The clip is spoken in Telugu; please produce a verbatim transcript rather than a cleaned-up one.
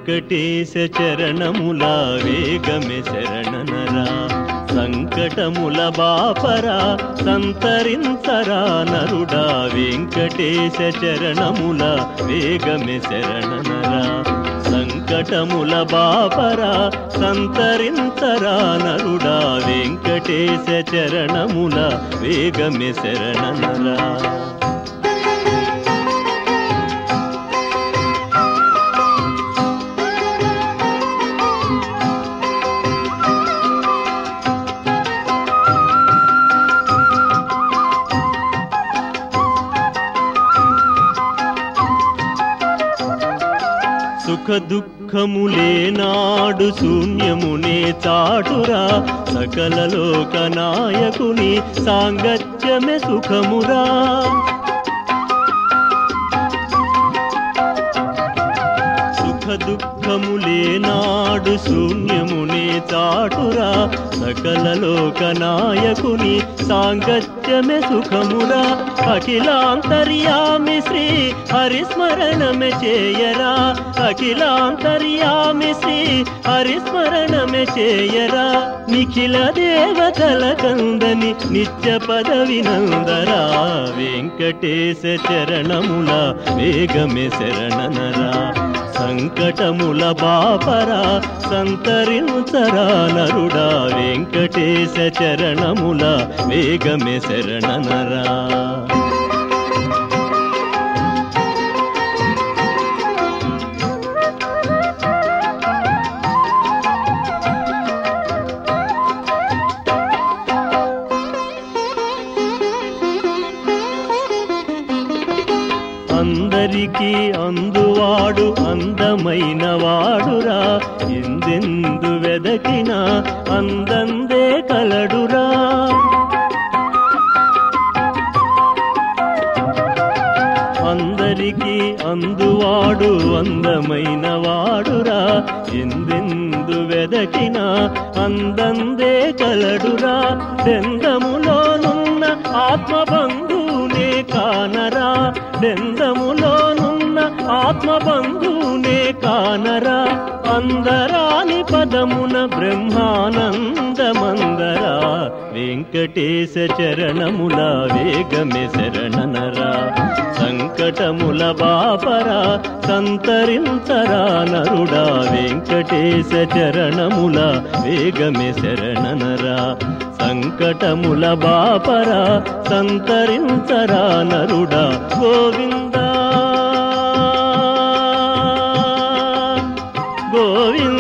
వెంకటేశ చరణముల వేగమే శరణనరా సంకటముల బాపరా సంతరించరా నరుడా వెంకటేశ చరణముల వేగమే శరణనరా సంకటముల బాపరా సంతరించరా నరుడా వెంకటేశ చరణముల వేగమే శరణనరా సుఖ దుఃఖములే నాడు శూన్యమునే చాటురా సకల లోక నాయకుని సాంగత్యమే సుఖమురా సుఖ దుఃఖములే నాడు శూన్యమునే చాటురా సకల లోక నాయకుని సాంగత్యమే సుఖమురా అఖిలాంతర్యామి శ్రీ హరిస్మరణమే చేయరా అఖిలాంతర్యామి శ్రీ హరిస్మరణమే చేయరా నిఖిల దేవతల కందని నిత్య పదవి నందరా వెంకటేశ చరణముల వేగమే శరణనరా సంకటముల బాపరా సంతరించరా నరుడా వెంకటేశ చరణముల వేగమే శరణనరా అందరికీ అందువాడు అందమైన వాడురా ఎందెందు వెదకినా అందందే కలడురా అందరికీ అందువాడు అందమైన వాడురా ఎందెందు వెదకినా అందందే కలడురా దెందములోనున్న ఆత్మబంధువునే కానరా దెందములోనున్న ఆత్మబంధువునే కానరా అందరాని పదమున బ్రహ్మానందమందరా వెంకటేశ చరణముల వేగమే శరణనరా సంకటముల బాపరా సంతరించరా నరుడా వెంకటేశ చరణముల వేగమే శరణనరా సంకటముల బాపరా సంతరించరా నరుడా గోవిందా గోవింద